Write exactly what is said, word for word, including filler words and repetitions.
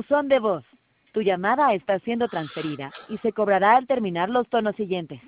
Buzón de voz. Tu llamada está siendo transferida y se cobrará al terminar los tonos siguientes.